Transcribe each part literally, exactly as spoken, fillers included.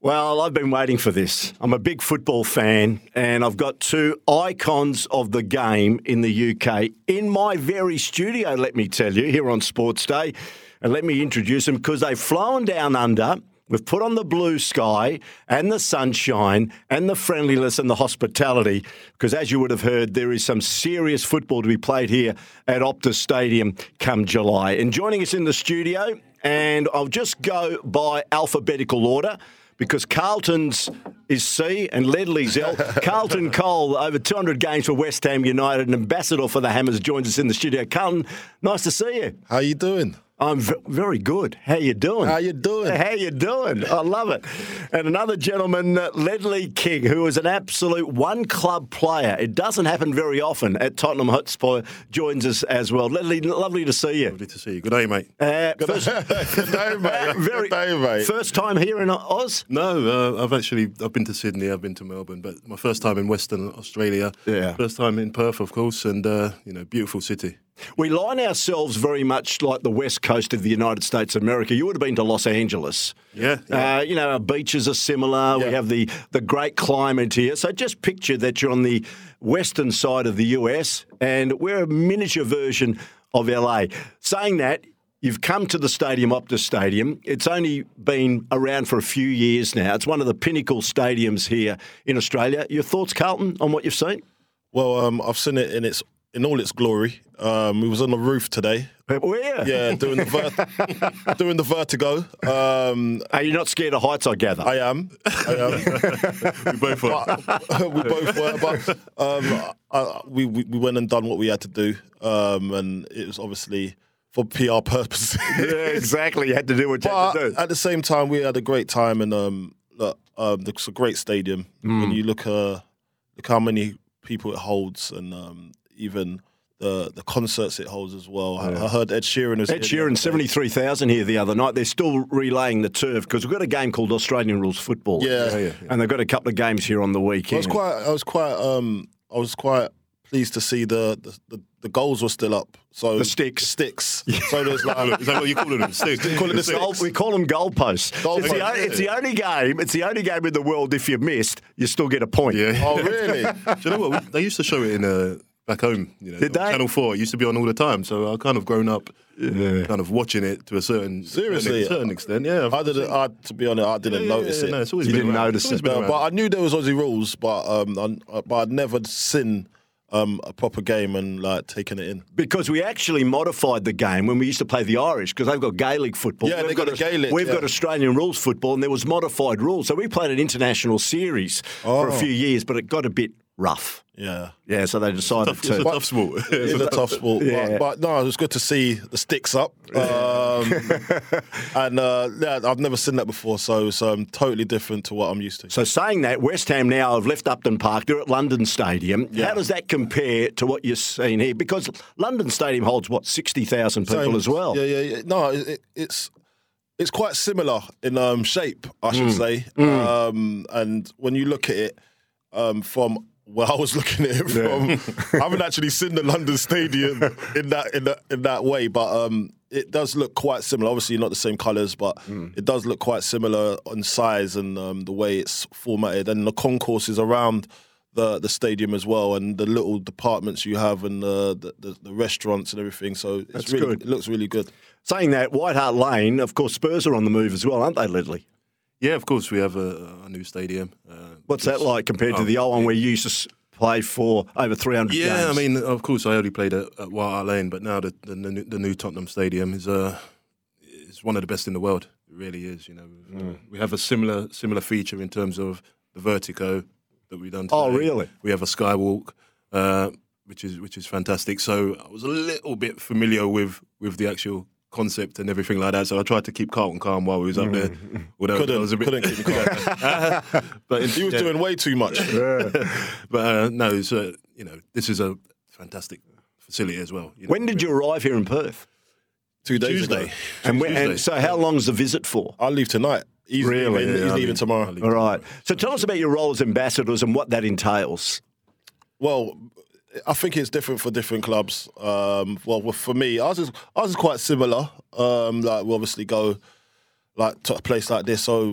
Well, I've been waiting for this. I'm a big football fan, and I've got two icons of the game in the U K in my very studio, let me tell you, here on Sports Day. And let me introduce them because they've flown down under. We've put on the blue sky and the sunshine and the friendliness and the hospitality because, as you would have heard, there is some serious football to be played here at Optus Stadium come July. And joining us in the studio, and I'll just go by alphabetical order because Carlton's is C and Ledley's L. Carlton Cole, over two hundred games for West Ham United, an ambassador for the Hammers, joins us in the studio. Carlton, nice to see you. How you doing? I'm v- very good. How you doing? How you doing? How you doing? I love it. And another gentleman, uh, Ledley King, who is an absolute one-club player. It doesn't happen very often at Tottenham Hotspur, joins us as well. Ledley, lovely to see you. Lovely to see you. Good day, mate. Uh, Good, first, good day, mate. very, Good day, mate. First time here in Oz? No, uh, I've actually I've been to Sydney, I've been to Melbourne, but my first time in Western Australia. Yeah. First time in Perth, of course, and uh, you know, beautiful city. We line ourselves very much like the west coast of the United States of America. You would have been to Los Angeles. Yeah. yeah. Uh, you know, our beaches are similar. Yeah. We have the, the great climate here. So just picture that you're on the western side of the U S and we're a miniature version of L A. Saying that, you've come to the stadium, Optus Stadium. It's only been around for a few years now. It's one of the pinnacle stadiums here in Australia. Your thoughts, Carlton, on what you've seen? Well, um, I've seen it in its in all its glory. Um, we was on the roof today. Where? Yeah, doing the ver- doing the vertigo. Um, Are you not scared of heights, I gather? I am. I am. We both were. But, we both were, but um, I, we, we we went and done what we had to do, um, and it was obviously for P R purposes. Yeah, exactly. You had to do what you But had to do. at the same time, we had a great time, and um, look, um, it's a great stadium. Mm. When you look, uh, look how many people it holds, and um, even the the concerts it holds as well. I, I heard Ed Sheeran was Ed here the other Sheeran, day. seventy-three thousand here the other night. They're still relaying the turf because we've got a game called Australian Rules Football. Yeah. Yeah, yeah, And they've got a couple of games here on the I weekend. was quite, I was quite, um, I was quite pleased to see the the, the, the goals were still up. So The sticks. sticks. So there's like, Is that what you call them? Sticks. call it the Goal- sticks. we call them goalposts. Goalposts, It's, the, o- yeah. it's the only game. It's the only game in the world. If you missed, you still get a point. Yeah. Oh really? Do you know what? They used to show it in uh, back home. You know, Did they? Channel Four. It used to be on all the time. So I kind of grown up, kind of watching it to a certain Seriously? certain, certain extent. Yeah. I didn't. I, to be honest, I didn't Yeah, notice yeah, it. No, it's always You been didn't around. notice It's always it. been Uh, around. but I knew there was Aussie rules, but um, I, but I'd never seen um, a proper game and like taken it in. Because we actually modified the game when we used to play the Irish because they've got Gaelic football. Yeah, We've they got a- the Gaelic, We've yeah. got Australian rules football, and there was modified rules. So we played an international series for a Oh. few years, but it got a bit rough. Yeah. Yeah, so they decided Tough- it's a to. tough sport. It's a tough sport, Yeah. but, but no, it was good to see the sticks up, um, and uh, yeah, I've never seen that before, so it's um, totally different to what I'm used to. So saying that, West Ham now have left Upton Park. They're at London Stadium. Yeah. How does that compare to what you've seen here? Because London Stadium holds, what, sixty thousand people Same- as well? Yeah, yeah, yeah. No, it, it- it's it's quite similar in um, shape, I should Mm. say. Um, and when you look at it um, from where I was looking at it from, I haven't actually seen the London Stadium in that in that in that way, but um, it does look quite similar. Obviously, not the same colours, but Mm. it does look quite similar on size and um, the way it's formatted, and the concourses around the the stadium as well, and the little departments you have, and the the, the, the restaurants and everything. So it's That's really, good. it looks really good. Saying that, White Hart Lane, of course, Spurs are on the move as well, aren't they, Ledley? Yeah, of course, we have a, a new stadium. Uh, What's that like compared to Oh, the old one where you used to s- play for over three hundred Yeah, games? I mean, of course, I only played at, at White Hart Lane, but now the, the, the, new, the new Tottenham Stadium is uh, is one of the best in the world. It really is. You know, Mm. we have a similar similar feature in terms of the vertigo that we've done. Today. Oh, really? We have a skywalk, uh, which is which is fantastic. So I was a little bit familiar with with the actual concept and everything like that. So I tried to keep Carlton calm while we was up there. Although Couldn't, I was a bit, couldn't keep me calm. but in, He was yeah. doing way too much. But uh, no, it's, uh, you know, this is a fantastic facility as well. You know, When did you arrive here in Perth? Two days Tuesday. ago. And, when, and Tuesday. so how long's the visit for? I'll leave tonight. He's Really? leaving, Yeah, he's I'll leaving leave- tomorrow. I'll leave All right. So tell us about your role as ambassadors and what that entails. Well, I think it's different for different clubs. Um, well, well, for me, ours is ours is quite similar. Um, like we obviously go like to a place like this, so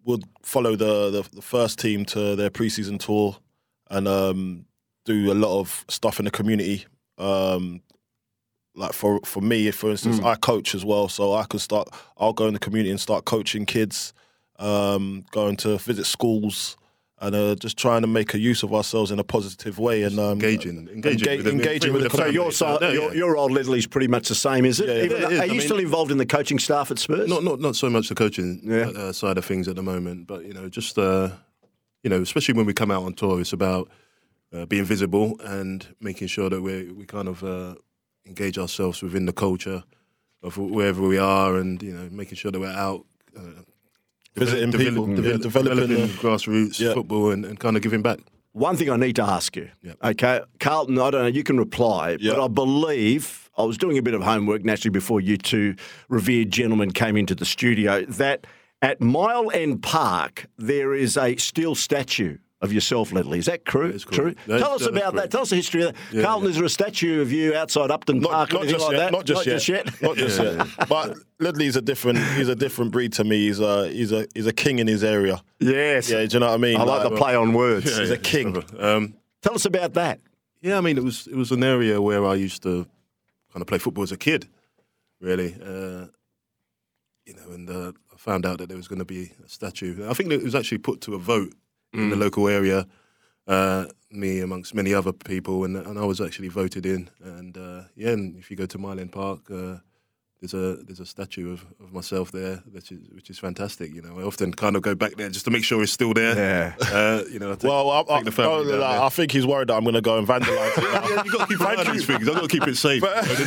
would follow the, the the first team to their preseason tour and um, do a lot of stuff in the community. Um, like for for me, for instance, mm. I coach as well, so I could start. I'll go in the community and start coaching kids, um, going to visit schools. And uh, just trying to make a use of ourselves in a positive way and um, engaging, engaging, enga- with them, engaging with the So your, side, no, your, yeah. your old Ledley's pretty much the same, is it? Yeah, yeah. Even, Yeah, it is. Are I you mean, still involved in the coaching staff at Spurs? Not, not, not so much the coaching Yeah. uh, side of things at the moment, but you know, just uh, you know, especially when we come out on tour, it's about uh, being visible and making sure that we we kind of uh, engage ourselves within the culture of wherever we are, and you know, making sure that we're out. Uh, Visiting develop, people, develop, yeah, developing, developing uh, grassroots yeah. football and, and kind of giving back. One thing I need to ask you, Yep. okay, Carlton, I don't know, you can reply, Yep. but I believe, I was doing a bit of homework naturally before you two revered gentlemen came into the studio, that at Mile End Park there is a steel statue of yourself, Ledley. Is that true? That is correct. True? That is- Tell us that is about that. correct. Tell us the history of that. Yeah, Carlton, yeah. is there a statue of you outside Upton Not, Park or not anything just like yet. that? Not just not yet. Just yet. Not just Yeah. yet. But Ledley's a different. He's a different breed to me. He's a he's a he's a king in his area. Yes. Yeah, do you know what I mean? I like the play on words. He's a king. Um, Tell us about that. Yeah, I mean, it was it was an area where I used to kind of play football as a kid, really. Uh, you know, and uh, I found out that there was going to be a statue. I think that it was actually put to a vote mm. in the local area, uh, me amongst many other people, and, and I was actually voted in. And uh, yeah, and if you go to Mile End Park, uh, there's a there's a statue of, of myself there, which is which is fantastic. You know, I often kind of go back there just to make sure it's still there. Yeah. Uh, you know, I take, Well, I, I, take the family no, down like, there. I think he's worried that I'm going to go and vandalise it. Yeah, you got to keep an eye on these things. I've got to keep it safe.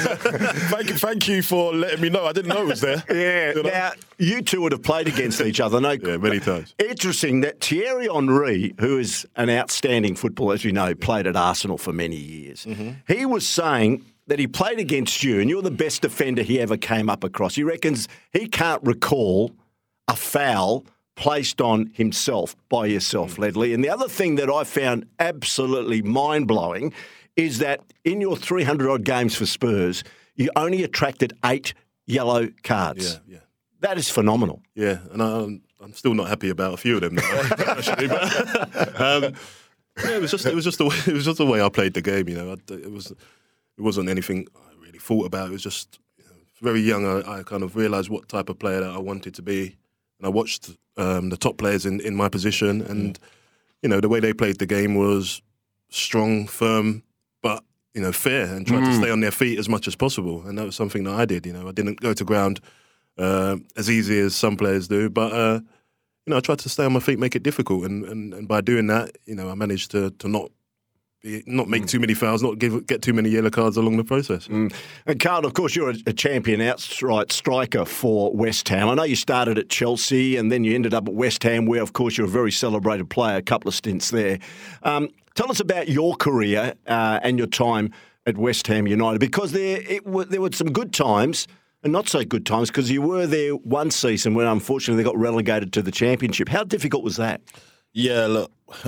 thank you, thank you for letting me know. I didn't know it was there. Yeah. You know? Now, you two would have played against each other. No, Yeah, many times. Interesting that Thierry Henry, who is an outstanding footballer, as you know, played at Arsenal for many years, Mm-hmm. he was saying that he played against you and you're the best defender he ever came up across. He reckons he can't recall a foul placed on himself by yourself, Ledley. And the other thing that I found absolutely mind-blowing is that in your three hundred odd games for Spurs, you only attracted eight yellow cards. Yeah, yeah. That is phenomenal. Yeah, and I'm, I'm still not happy about a few of them. Actually, but, um, yeah, it was just it was just the way, it was just the way I played the game. You know, I, it was it wasn't anything I really thought about. It was just you know, very young. I, I kind of realised what type of player that I wanted to be, and I watched um, the top players in, in my position, and you know the way they played the game was strong, firm, but you know fair, and tried mm. to stay on their feet as much as possible. And that was something that I did. You know, I didn't go to ground uh, as easy as some players do, but uh, you know I tried to stay on my feet, make it difficult, and, and, and by doing that, you know I managed to to not. Not make mm. too many fouls, not give, get too many yellow cards along the process. Mm. And Carl, of course, you're a, a champion outright striker for West Ham. I know you started at Chelsea and then you ended up at West Ham, where, of course, you're a very celebrated player, a couple of stints there. Um, tell us about your career uh, and your time at West Ham United, because there it w- there were some good times and not so good times, because you were there one season when, unfortunately, they got relegated to the Championship. How difficult was that? Yeah, look,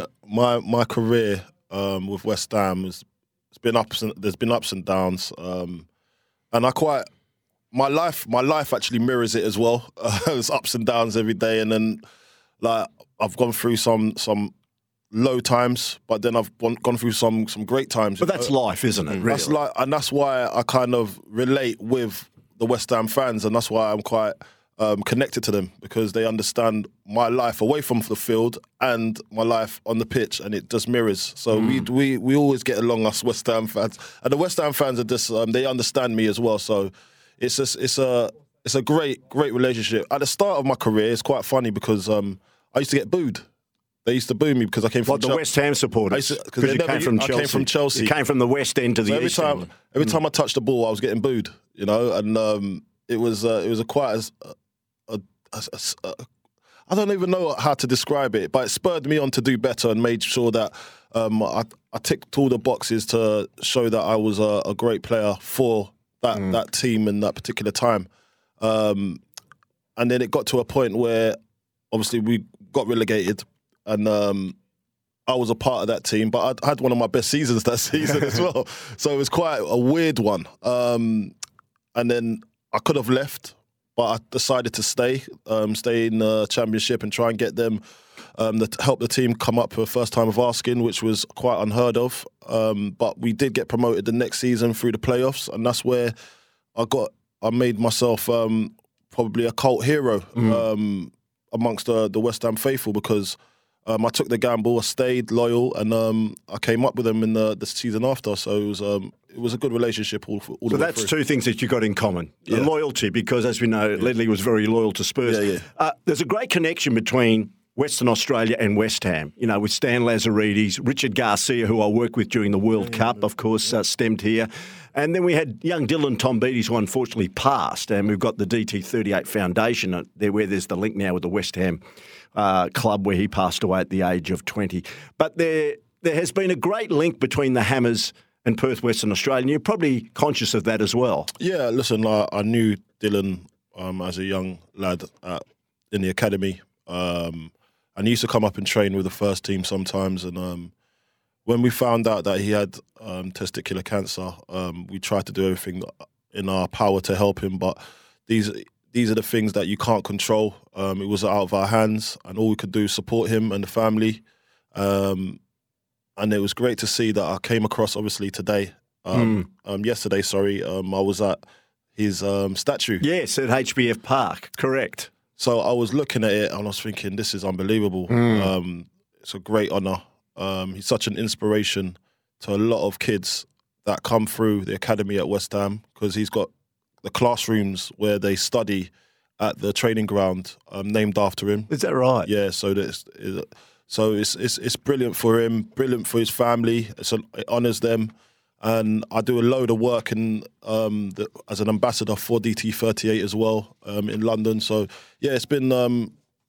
my my career. Um, with West Ham, it's, it's been ups and there's been ups and downs, um, and I quite my life my life actually mirrors it as well. Uh, there's ups and downs every day, and then like I've gone through some some low times, but then I've gone, gone through some some great times. But that's life, isn't it? Really? That's like, and that's why I kind of relate with the West Ham fans, and that's why I'm quite. Um, connected to them, because they understand my life away from the field and my life on the pitch, and it just mirrors. So mm. we we we always get along, us West Ham fans, and the West Ham fans are just um, they understand me as well. So it's just, it's a it's a great great relationship. At the start of my career, it's quite funny because um, I used to get booed. They used to boo me because I came from what, the Chel- West Ham supporters. Because you never, came from I Chelsea. came from Chelsea. You came from the West End to the so every East time End. every mm. time I touched the ball, I was getting booed. You know, and um, it was uh, it was a quite a, a, a, a, a I don't even know how to describe it, but it spurred me on to do better and made sure that um, I, I ticked all the boxes to show that I was a, a great player for that, mm. that team in that particular time. Um, and then it got to a point where obviously we got relegated, and um, I was a part of that team, but I had one of my best seasons that season as well. So it was quite a weird one. Um, and then I could have left, but I decided to stay, um, stay in the Championship and try and get them, um, to help the team come up for the first time of asking, which was quite unheard of. Um, but we did get promoted the next season through the playoffs, and that's where I got, I made myself um, probably a cult hero mm. um, amongst the, the West Ham faithful, because Um, I took the gamble, I stayed loyal, and um, I came up with them in the, the season after. So it was um, it was a good relationship all, all so the way that's through. two things that you got in common. Yeah. The loyalty, because as we know, yeah. Ledley was very loyal to Spurs. Yeah, yeah. Uh, there's a great connection between Western Australia and West Ham, you know, with Stan Lazaridis, Richard Garcia, who I worked with during the World yeah, Cup, yeah, of course, uh, stemmed here. And then we had young Dylan Tombides, who unfortunately passed, and we've got the D T thirty-eight Foundation uh, there, where there's the link now with the West Ham uh, club, where he passed away at the age of twenty. But there, there has been a great link between the Hammers and Perth, Western Australia, and you're probably conscious of that as well. Yeah, listen, I, I knew Dylan um, as a young lad at, in the academy. Um, and he used to come up and train with the first team sometimes, and um, when we found out that he had um, testicular cancer, um, we tried to do everything in our power to help him. But these these are the things that you can't control. Um, it was out of our hands, and all we could do is support him and the family. Um, and it was great to see that I came across, obviously, today, um, mm. um, yesterday, sorry, um, I was at his um, statue. Yes, at H B F Park, correct. So I was looking at it and I was thinking, this is unbelievable. Mm. Um, it's a great honour. Um, he's such an inspiration to a lot of kids that come through the academy at West Ham, because he's got the classrooms where they study at the training ground um, named after him. Is that right? Yeah. So that's so it's it's it's brilliant for him, brilliant for his family. It's a, it honours them, and I do a load of work in um, the, as an ambassador for D T thirty-eight as well um, in London. So yeah, it's been um,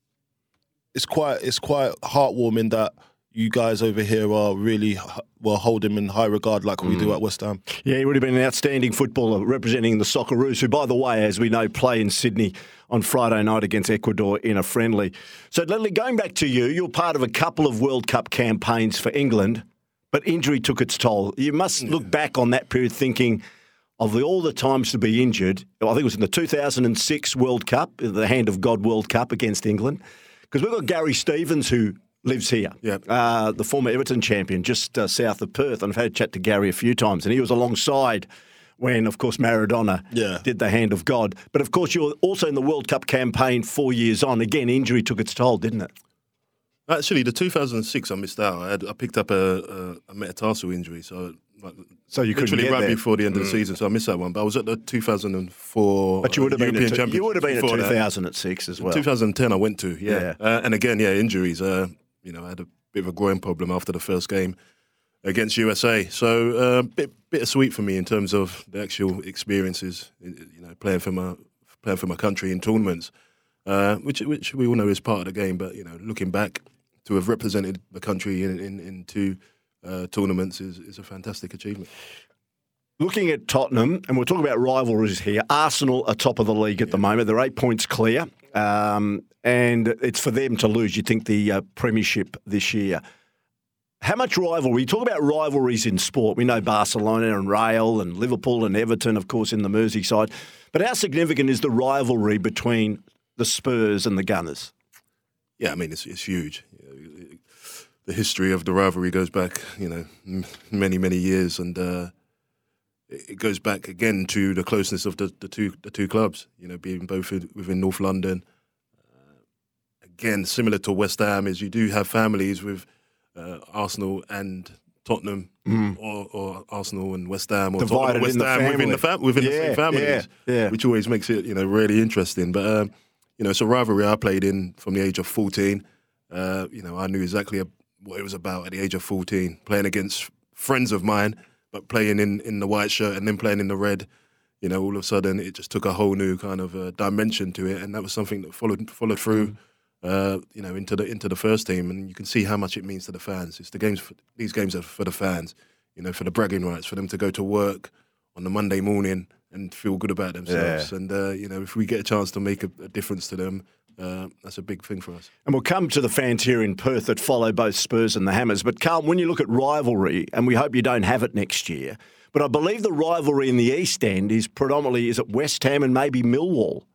it's quite it's quite heartwarming that you guys over here are really, well, hold him in high regard like we mm. do at West Ham. Yeah, he would have been an outstanding footballer representing the Socceroos, who, by the way, as we know, play in Sydney on Friday night against Ecuador in a friendly. So, Ledley, going back to you, you're part of a couple of World Cup campaigns for England, but injury took its toll. You must yeah. look back on that period thinking of the, all the times to be injured. I think it was in the two thousand six World Cup, the Hand of God World Cup against England, because we've got Gary Stevens, who lives here, yeah. uh, the former Everton champion, just uh, south of Perth. And I've had a chat to Gary a few times, and he was alongside when, of course, Maradona yeah. did the Hand of God. But, of course, you were also in the World Cup campaign four years on. Again, injury took its toll, didn't it? Actually, the two thousand six I missed out. I, had, I picked up a, a, a metatarsal injury, so like, so you couldn't literally get right there. before the end mm. of the season, so I missed that one. But I was at the two thousand four But you would have uh, been European at, Championship. you would have been at two thousand that. six as well. two thousand ten I went to, yeah. yeah. Uh, and again, yeah, injuries. Uh, you know, I had a bit of a groin problem after the first game against U S A. So a uh, bit bittersweet for me in terms of the actual experiences, you know, playing for my playing for my country in tournaments, uh, which which we all know is part of the game. But you know, looking back, to have represented the country in in, in two uh, tournaments is, is a fantastic achievement. Looking at Tottenham, and we'll talk about rivalries here, Arsenal are top of the league at yeah. the moment. They're eight points clear, um, and it's for them to lose, you think, the uh, premiership this year. How much rivalry? You talk about rivalries in sport. We know Barcelona and Real and Liverpool and Everton, of course, in the Merseyside. But how significant is the rivalry between the Spurs and the Gunners? Yeah, I mean, it's, it's huge. The history of the rivalry goes back, you know, many, many years, and uh, it goes back again to the closeness of the, the two the two clubs, you know, being both within North London. Uh, again, similar to West Ham, is you do have families with uh, Arsenal and Tottenham, mm. or, or Arsenal and West Ham, or Divided Tottenham, West in the Ham family. within the fam- within yeah, the same families, yeah, yeah. which always makes it, you know, really interesting. But um, you know, it's a rivalry I played in from the age of fourteen. Uh, you know, I knew exactly what it was about at the age of fourteen, playing against friends of mine, but playing in, in the white shirt and then playing in the red. You know, all of a sudden it just took a whole new kind of uh, dimension to it, and that was something that followed followed through. Mm. Uh, you know, into the into the first team, and you can see how much it means to the fans. It's the games. For, these games are for the fans. You know, for the bragging rights, for them to go to work on the Monday morning and feel good about themselves. Yeah. And uh, you know, if we get a chance to make a, a difference to them, uh, that's a big thing for us. And we'll come to the fans here in Perth that follow both Spurs and the Hammers. But Carl, when you look at rivalry, and we hope you don't have it next year, but I believe the rivalry in the East End is predominantly is it West Ham and maybe Millwall.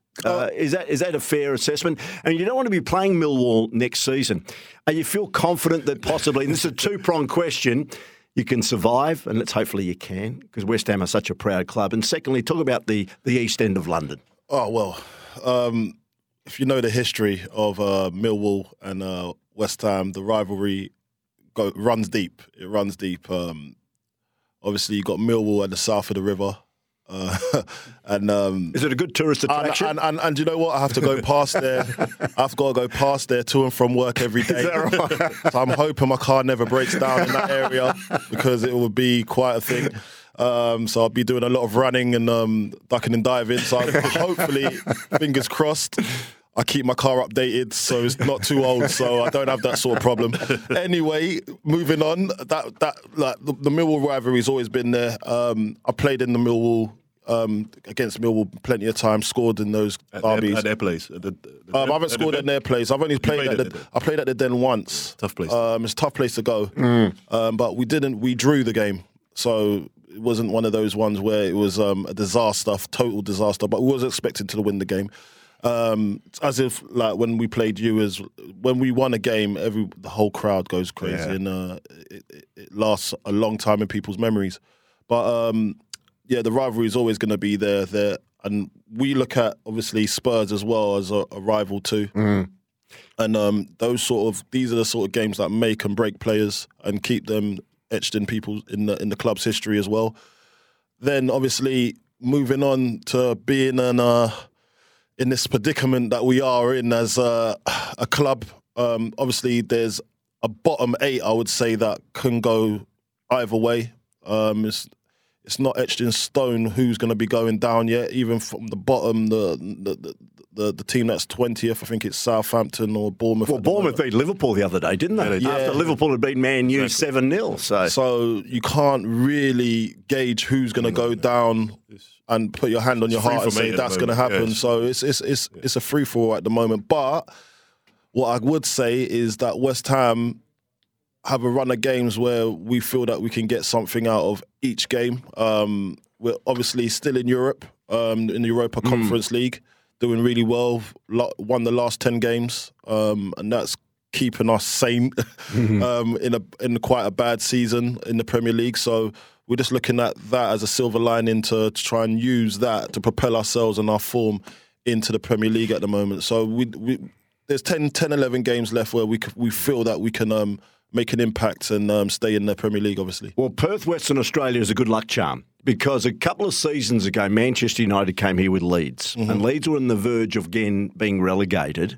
Uh, is that is that a fair assessment? And you don't want to be playing Millwall next season. Are you feel confident that possibly, and this is a two-pronged question, you can survive, and let's hopefully you can, because West Ham are such a proud club. And secondly, talk about the, the East End of London. Oh, well, um, if you know the history of uh, Millwall and uh, West Ham, the rivalry go, runs deep. It runs deep. Um, obviously, you've got Millwall at the south of the river. Uh, and um, Is it a good tourist attraction? And, and, and, and you know what? I have to go past there. I have to go, go past there to and from work every day. Is that right? So I'm hoping my car never breaks down in that area because it would be quite a thing. Um, so I'll be doing a lot of running and um, ducking and diving. So hopefully, fingers crossed, I keep my car updated so it's not too old, so I don't have that sort of problem. Anyway, moving on. That that like the, the Millwall rivalry's always been there. Um, I played in the Millwall. Um, against Millwall plenty of times, scored in those At derbies. their, at their place? At the, the, um, I haven't at scored the at their place. I've only played, played at at the, it, I played at the Den once. Tough place. Um, it's a tough place to go. Mm. Um, but we didn't, we drew the game. So it wasn't one of those ones where it was um, a disaster, total disaster, but we was expected to win the game. Um, it's as if like when we played you, as when we won a game, every the whole crowd goes crazy, Yeah. and uh, it, it, it lasts a long time in people's memories. But um, yeah, the rivalry is always going to be there. There, and we look at obviously Spurs as well as a, a rival too. Mm. And um, those sort of these are the sort of games that make and break players and keep them etched in people in the in the club's history as well. Then obviously moving on to being an uh, in this predicament that we are in as a, a club. Um, obviously, there's a bottom eight, I would say, that can go either way. Um, it's it's not etched in stone who's going to be going down yet. Even from the bottom, the the, the The, the team that's twentieth, I think it's Southampton or Bournemouth. Well, Bournemouth beat Liverpool the other day, didn't they? Yeah, After yeah. Liverpool had beaten Man U seven nil. So. So you can't really gauge who's going to go down and put your hand on your free heart and for me say at the that's going to moment, happen. yes. So it's it's it's it's a free for all at the moment. But what I would say is that West Ham have a run of games where we feel that we can get something out of each game. Um, we're obviously still in Europe, um, in the Europa Conference League. Doing really well, lo- won the last ten games, um, and that's keeping us sane mm-hmm. um, in a in quite a bad season in the Premier League. So we're just looking at that as a silver lining to, to try and use that to propel ourselves and our form into the Premier League at the moment. So we, we there's ten, ten, eleven games left where we c- we feel that we can um, make an impact and um, stay in the Premier League, obviously. Well, Perth, Western Australia is a good luck charm because a couple of seasons ago, Manchester United came here with Leeds, mm-hmm. and Leeds were on the verge of again being relegated,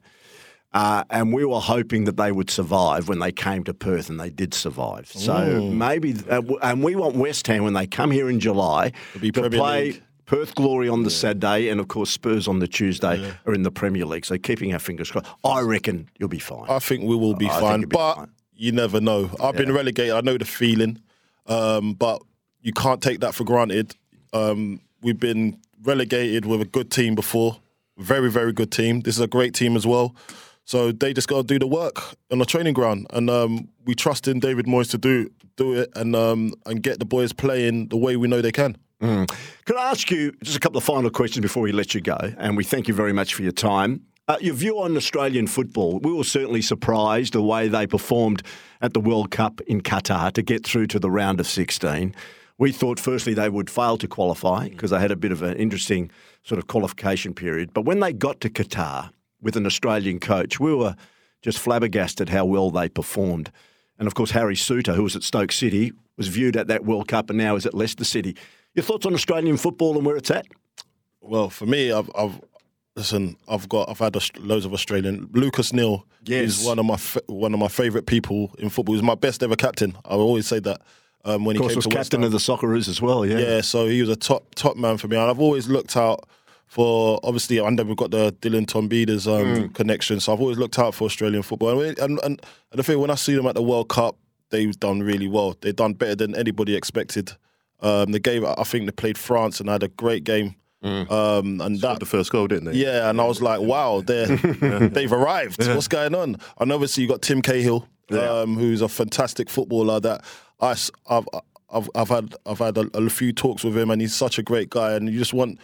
uh, and we were hoping that they would survive when they came to Perth, and they did survive. So Ooh. maybe, uh, and we want West Ham when they come here in July be to Premier play. League. Perth Glory on the yeah. Saturday, and of course Spurs on the Tuesday yeah. are in the Premier League. So keeping our fingers crossed, I reckon you'll be fine. I think we will be I fine, be but fine. You never know. I've yeah. been relegated. I know the feeling, um, but you can't take that for granted. Um, we've been relegated with a good team before, very, very good team. This is a great team as well. So they just got to do the work on the training ground, and um, we trust in David Moyes to do do it and um, and get the boys playing the way we know they can. Mm. Could I ask you just a couple of final questions before we let you go? And we thank you very much for your time. Uh, your view on Australian football. We were certainly surprised the way they performed at the World Cup in Qatar to get through to the round of sixteen. We thought firstly they would fail to qualify because they had a bit of an interesting sort of qualification period. But when they got to Qatar with an Australian coach, we were just flabbergasted how well they performed. And of course, Harry Souttar, who was at Stoke City, was viewed at that World Cup and now is at Leicester City. Your thoughts on Australian football and where it's at? Well, for me, I've, I've listen. I've got, I've had loads of Australian. Lucas Neal yes. is one of my one of my favourite people in football. He's my best ever captain. I will always say that. Um, when of course, he came was to captain West of the Socceroos as well. Yeah, yeah. So he was a top top man for me, and I've always looked out for. Obviously, and then we've got the Dylan Tombida's um, mm. connection. So I've always looked out for Australian football. And, and and and the thing, when I see them at the World Cup, they've done really well. They've done better than anybody expected. Um, they gave, I think they played France and had a great game. Mm. Um, and Scored that the first goal, didn't they? Yeah, and I was like, wow, they're, they've arrived. Yeah. What's going on? And obviously you got Tim Cahill, um, yeah. who's a fantastic footballer. That I, I've, I've, I've had, I've had a, a few talks with him, and he's such a great guy. And you just want,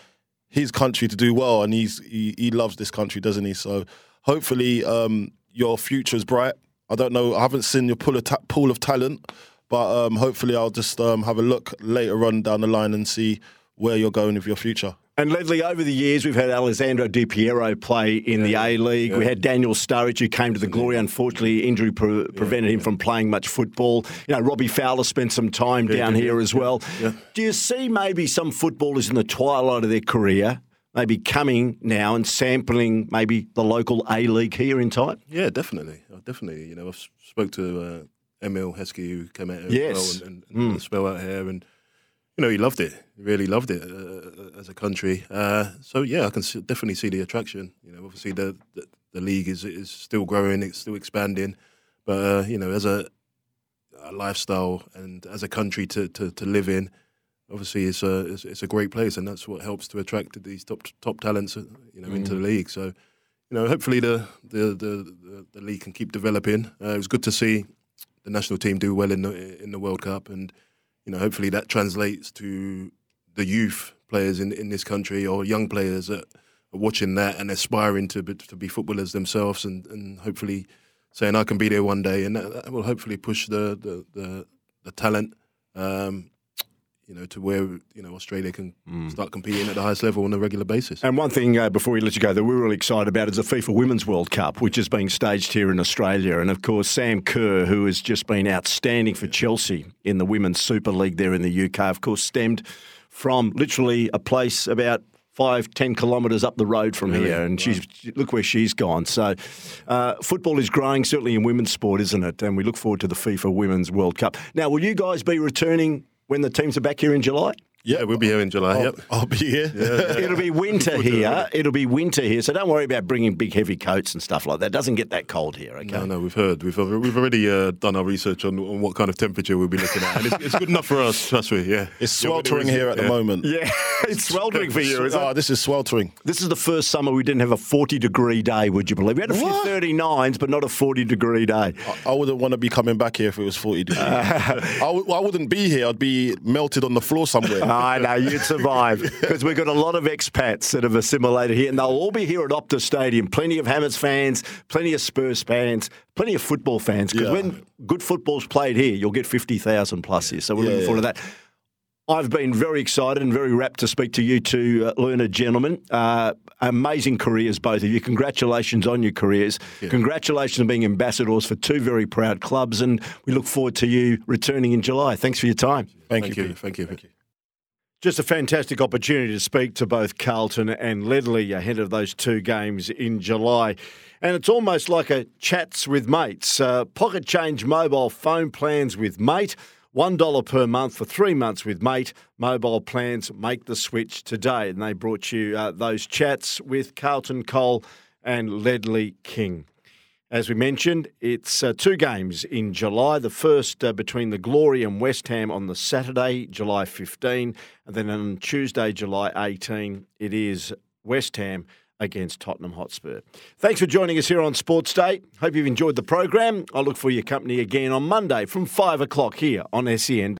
his country to do well, and he's he, he loves this country, doesn't he? So hopefully um, your future is bright. I don't know. I haven't seen your pool of, ta- pool of talent, but um, hopefully I'll just um, have a look later on down the line and see where you're going with your future. And Ledley, over the years, we've had Alessandro Di Piero play in yeah, the A-League. Yeah. We had Daniel Sturridge, who came to the Glory. Unfortunately, injury pre- prevented yeah, him yeah. from playing much football. You know, Robbie Fowler spent some time yeah, down yeah, here yeah, as well. Yeah. Do you see maybe some footballers in the twilight of their career maybe coming now and sampling maybe the local A-League here in time? Yeah, definitely. Definitely. You know, I've spoke to uh, Emil Heskey, who came out here yes. as well and, and, and mm. a spell out here, and you know, he loved it. He really loved it uh, as a country. Uh, so yeah, I can see, definitely see the attraction. You know, obviously the the, the league is is still growing, it's still expanding, but uh, you know, as a, a lifestyle and as a country to, to, to live in, obviously it's a it's, it's a great place, and that's what helps to attract these top top talents, you know, mm. into the league. So, you know, hopefully the the the, the, the league can keep developing. Uh, it was good to see the national team do well in the in the World Cup, and you know, hopefully that translates to the youth players in, in this country, or young players that are watching that and aspiring to be, to be footballers themselves, and, and hopefully saying I can be there one day, and that, that will hopefully push the the, the, the talent, um, you know, to where you know Australia can mm. start competing at the highest level on a regular basis. And one thing uh, before we let you go that we're really excited about is the FIFA Women's World Cup, which is being staged here in Australia. And of course, Sam Kerr, who has just been outstanding for Chelsea in the Women's Super League there in the U K, of course, stemmed from literally a place about five, ten kilometres up the road from really? here, and wow. she's look where she's gone. So, uh, football is growing certainly in women's sport, isn't it? And we look forward to the FIFA Women's World Cup. Now, will you guys be returning when the teams are back here in July? Yeah, we'll be here in July. I'll, yep, I'll be here. Yeah. It'll be winter here. It'll be winter here. So don't worry about bringing big, heavy coats and stuff like that. It doesn't get that cold here. Okay. No, no, we've heard. We've we've already uh, done our research on, on what kind of temperature we'll be looking at, and it's, it's good enough for us. Trust me. Yeah, it's sweltering yeah, here at yeah. the moment. Yeah, it's sweltering for you. Is oh, it? This is sweltering. This is the first summer we didn't have a forty degree day. Would you believe? We had a few what? thirty-nines, but not a forty degree day. I, I wouldn't want to be coming back here if it was forty degrees. Uh, I, w- I wouldn't be here. I'd be melted on the floor somewhere. I know you'd survive because we've got a lot of expats that have assimilated here, and they'll all be here at Optus Stadium. Plenty of Hammers fans, plenty of Spurs fans, plenty of football fans. Because yeah. when good football's played here, you'll get fifty thousand plus here. So we're yeah, looking forward yeah. to that. I've been very excited and very rapt to speak to you two uh, learned gentlemen. Uh, amazing careers, both of you. Congratulations on your careers. Yeah. Congratulations on being ambassadors for two very proud clubs, and we look forward to you returning in July. Thanks for your time. Thank, Thank you. you. Thank you. Thank you. Just a fantastic opportunity to speak to both Carlton and Ledley ahead of those two games in July. And it's almost like a chats with mates. Uh, pocket change mobile phone plans with Mate. one dollar per month for three months with Mate. Mobile plans, make the switch today. And they brought you uh, those chats with Carlton Cole and Ledley King. As we mentioned, it's uh, two games in July. The first uh, between the Glory and West Ham on the Saturday, July fifteenth. And then on Tuesday, July eighteenth, it is West Ham against Tottenham Hotspur. Thanks for joining us here on Sports Day. Hope you've enjoyed the program. I'll look for your company again on Monday from five o'clock here on S E N.